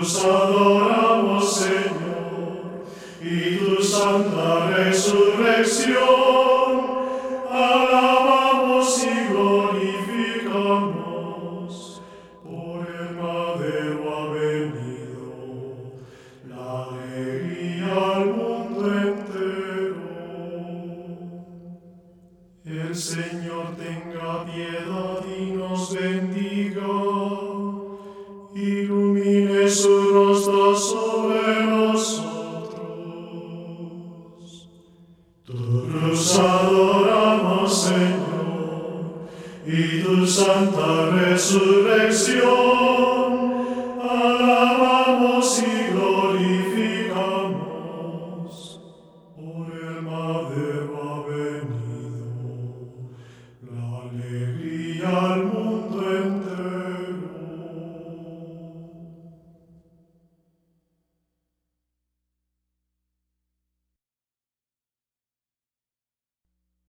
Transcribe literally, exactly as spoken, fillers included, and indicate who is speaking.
Speaker 1: Jesús adoramos, Señor, y tu santa resurrección alabamos y glorificamos. Por el madero ha venido la alegría al mundo entero. El Señor tenga piedad y nos bendiga, ilumine su rostro sobre